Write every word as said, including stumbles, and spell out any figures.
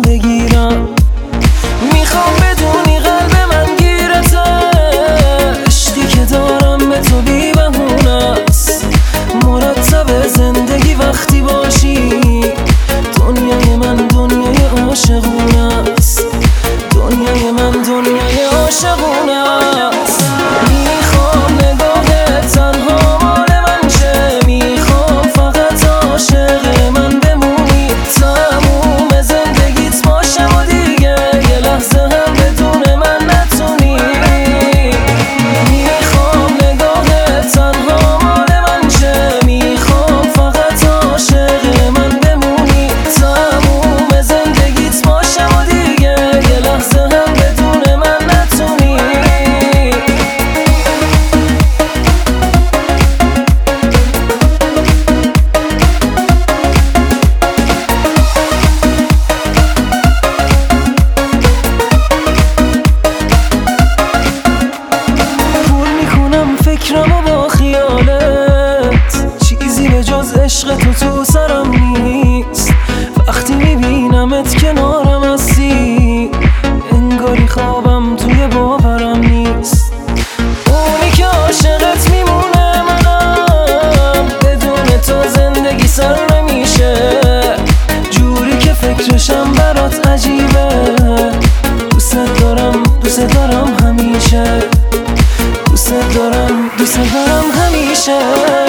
دستم بگیرم. میخوام بدونی قلب من گیرته، عشقی که دارم به تو بی بهونست. مرتب زندگی وقتی باشی، دنیای من دنیای عاشقونه است. دنیای من دنیای عاشقونه است. میخوام نگاهت تنها مال من شه، میخوام فقط عاشق من بمونی. تموم زندگیت باشم و دیگه یه لحظه هم بدون من نتونی. میخوام نگاهت تنها مال من شه، میخوام فقط عاشق من بمونی. تموم زندگیت باشم و دیگه یه لحظه هم بدون من نتونی. فکرمو با خیالت، چیزی به جز عشق تو تو سرم نیست. وقتی میبینمت کنارم هستی، انگاری خوابم توی باورم نیست. اونی که عاشقت میمونه منم، بدون تو زندگی سر نمیشه. جوری که فکرشم برات عجیبه، دوست دارم دوست دارم همیشه. دوست دارم دوست دارم همیشه.